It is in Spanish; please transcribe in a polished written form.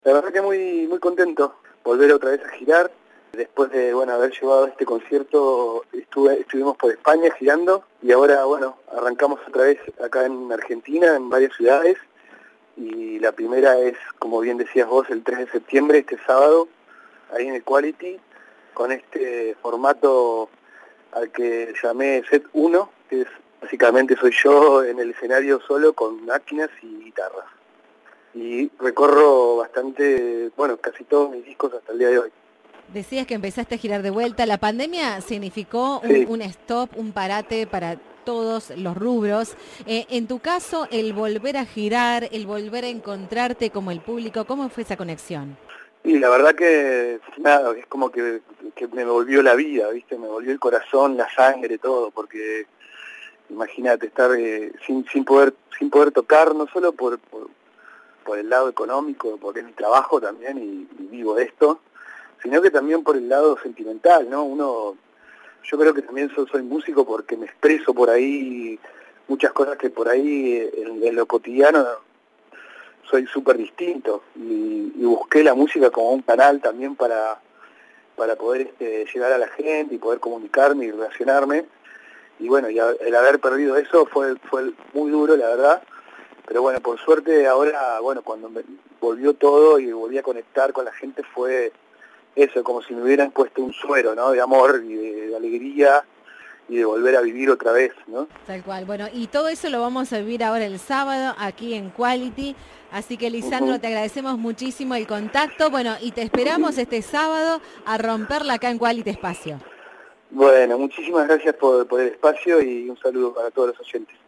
La verdad que muy contento, volver otra vez a girar. Después de haber llevado este concierto, estuvimos por España girando y ahora arrancamos otra vez acá en Argentina, en varias ciudades. Y la primera es, como bien decías vos, el 3 de septiembre, este sábado, ahí en el Quality, con este formato al que llamé Set 1, que es básicamente soy yo en el escenario solo con máquinas y guitarras. Y recorro bastante, casi todos mis discos hasta el día de hoy. Decías que empezaste a girar de vuelta. ¿La pandemia significó Sí, un stop, un parate para todos los rubros? En tu caso, el volver a girar, el volver a encontrarte como el público, ¿cómo fue esa conexión? y la verdad que nada, es como que me volvió la vida, ¿viste? Me volvió el corazón, la sangre, todo, porque imagínate estar sin poder tocar, no solo por el lado económico, porque es mi trabajo también y vivo de esto, sino que también por el lado sentimental, ¿no? Yo creo que también soy músico porque me expreso por ahí muchas cosas que por ahí en lo cotidiano soy súper distinto y busqué la música como un canal también para poder llegar a la gente y poder comunicarme y relacionarme. Y el haber perdido eso fue muy duro, la verdad. Pero por suerte ahora, cuando me volvió todo y volví a conectar con la gente fue eso, como si me hubieran puesto un suero, ¿no? De amor y de alegría y de volver a vivir otra vez, ¿no? Tal cual. Bueno, y todo eso lo vamos a vivir ahora el sábado aquí en Quality. Así que, Lisandro, Ujú. te agradecemos muchísimo el contacto. Bueno, y te esperamos este sábado a romperla acá en Quality Espacio. Bueno, muchísimas gracias por el espacio y un saludo para todos los oyentes.